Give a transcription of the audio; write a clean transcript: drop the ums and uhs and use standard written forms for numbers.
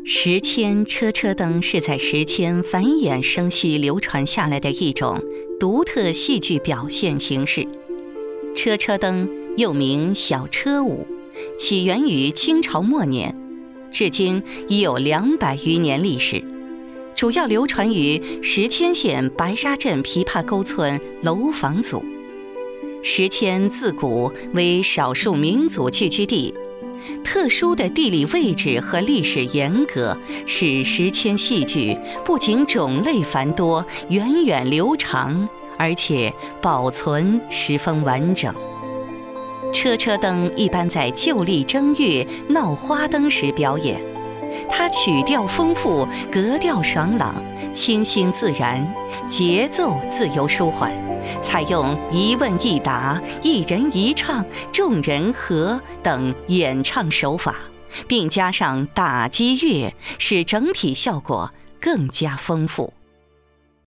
时迁车车灯是在时迁繁衍生息流传下来的一种独特戏剧表现形式。车车灯又名小车舞，起源于清朝末年，至今已有200余年历史，主要流传于时迁县白沙镇琵琶沟村楼房组。时迁自古为少数民族聚居地，特殊的地理位置和历史沿革，使时迁戏剧不仅种类繁多、源远流长，而且保存十分完整。车车灯一般在旧历正月闹花灯时表演，它曲调丰富，格调爽朗，清新自然，节奏自由舒缓，采用一问一答、一人一唱、众人和等演唱手法，并加上打击乐，使整体效果更加丰富。